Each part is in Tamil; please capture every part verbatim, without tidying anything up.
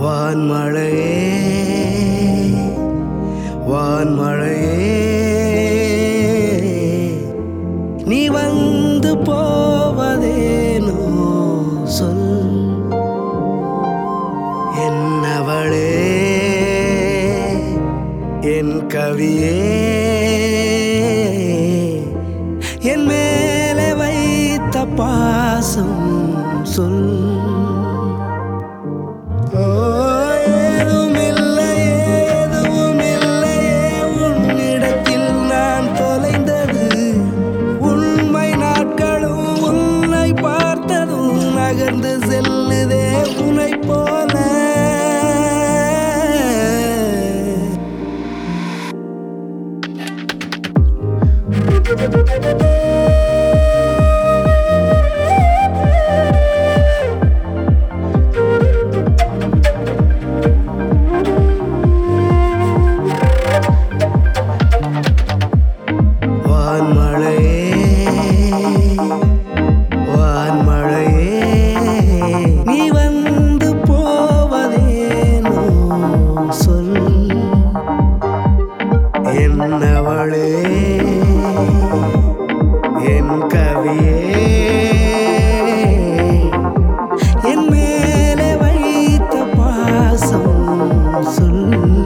வான்மழையே வான்மழையே நீ வந்து போவதேனோ சொல் என்னவளே என் கவியே என் மேலே வைத்த பாசம் சொல் நகர்ந்து செல்லுதே உனை போல வான்மழையே நீ வந்து போவதேனோ சொல் என்னவளே என் கவியே என் மேலே வைத்த பாசம் சொல்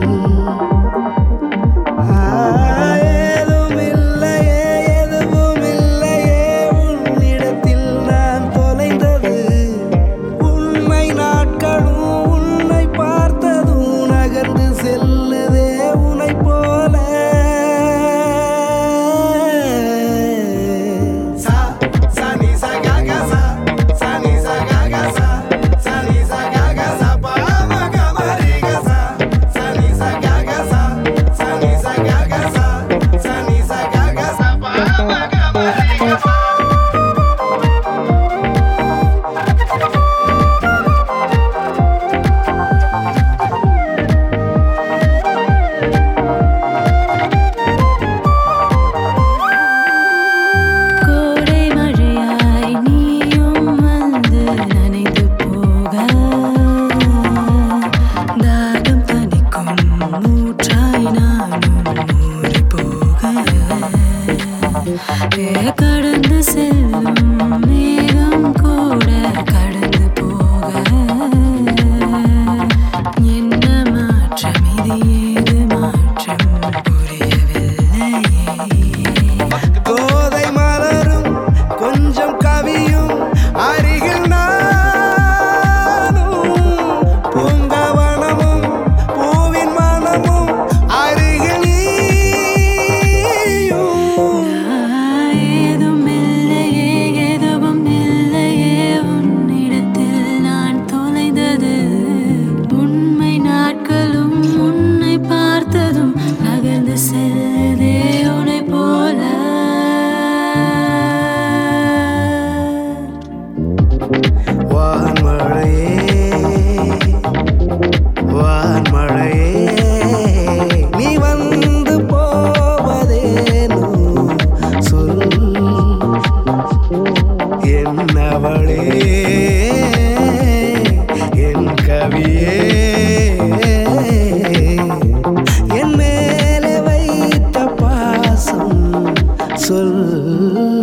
கடந்து செல்லும் மேகம் கூட கடந்து போக என்ன மாற்றம் இது ஏது மாற்றம் புரியவில்லையே கோதை மலரும் கொஞ்சம் கவியும் அருகில் நானும் பூங்கவனமும் பூவின் மனமும் அருகில் செல்லுதே உனை போல வான்மழையே வான்மழையே நீ வந்து போவதேனோ சொல் என்னவளே என் கவியே சொல்